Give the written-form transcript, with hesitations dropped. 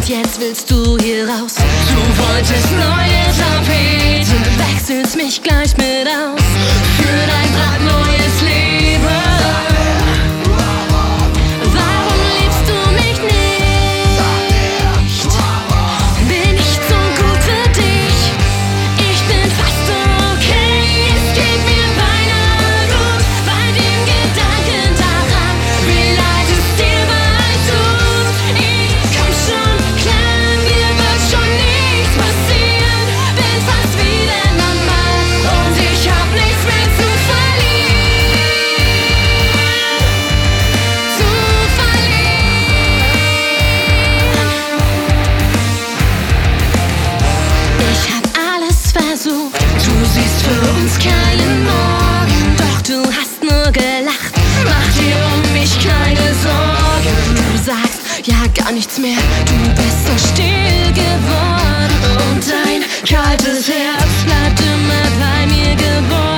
und jetzt willst du hier raus. Du wolltest neue Tapeten, wechselst mich gleich mit aus. Für dein brandneues Leben. Warum liebst du mich nicht? Bin ich zu gut für dich? Ich bin fast okay, es geht mir beinahe gut. Bei dem Gedanken daran, wie leid es dir bald tut. Ich komm schon klar, mir wird schon nichts passieren. Bin fast wieder normal und ich hab nichts mehr zu verlieren. Ich hab alles versucht, du siehst für uns keinen Morgen. Doch du hast nur gelacht, mach dir um mich keine Sorgen. Du sagst ja gar nichts mehr, du bist so still geworden. Und dein kaltes Herz bleibt immer bei mir geborgen.